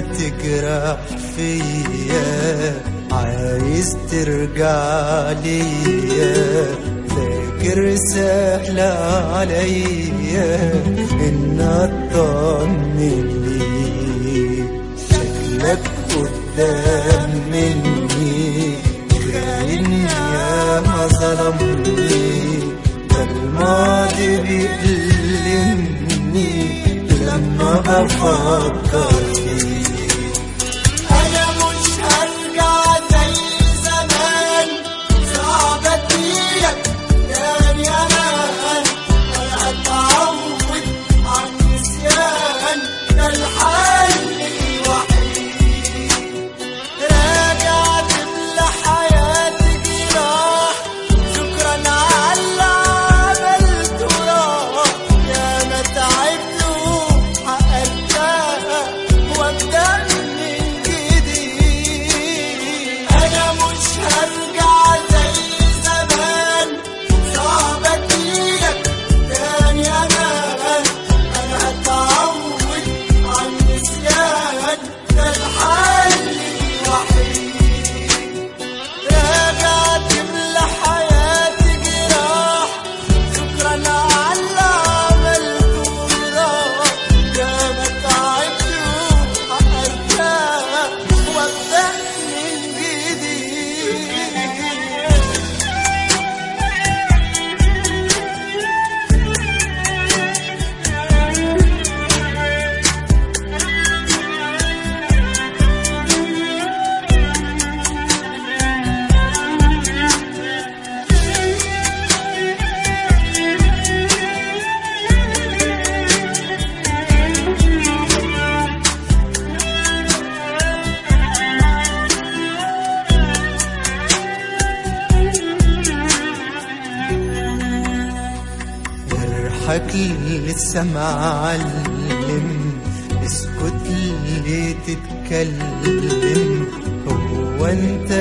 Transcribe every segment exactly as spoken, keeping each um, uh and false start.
تجرح فيا، عايز ترجع ليا، فاكر سهل عليا ان اطمن ليك. شكلك قدام مني خاين يا ما ظلمني، ده الماضي بيألمني لما بفكر فيك. أنا مش هرجع زي زمان، صعب أديلك تاني أمان، ولا هتعود عن نسيان، ده الحل الوحيد. راجع تملى حياتي جراح، شكرا على اللي عملته راح، يا ما تعبت وحققتها وابدأ من جديد. أنا مش هرجع زي زمان، صعب أديلك تاني أمان، أنا هتعود عن نسيان، ده الحل الوحيد. راجع تملى حياتي جراح، شكرا على اللي عملته راح، يا ما تعبت وحققتها وابدأ من جديد. جرحك لسه معلم، اسكت ليه تتكلم؟ هو انت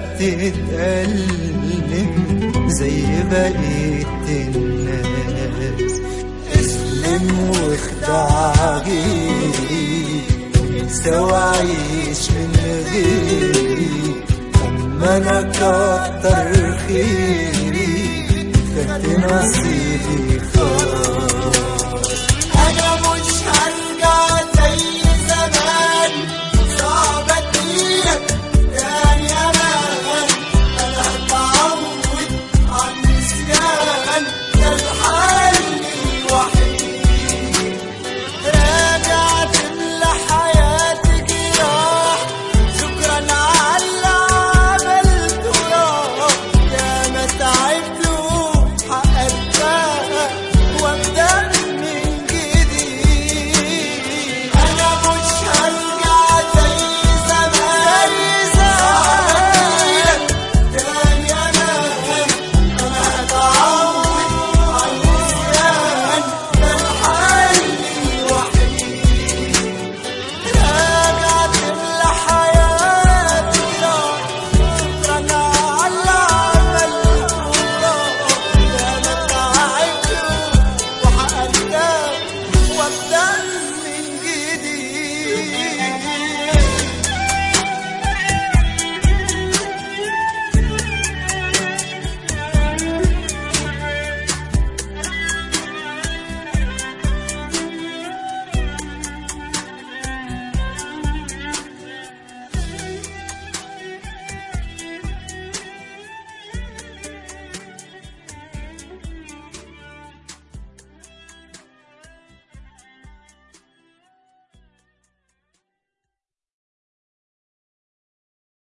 بتتألم زي بقية الناس؟ اسلم واخدع غيري، انسى وعيش من غيري، اما انا كتر خيري، خدت نصيبي خالص.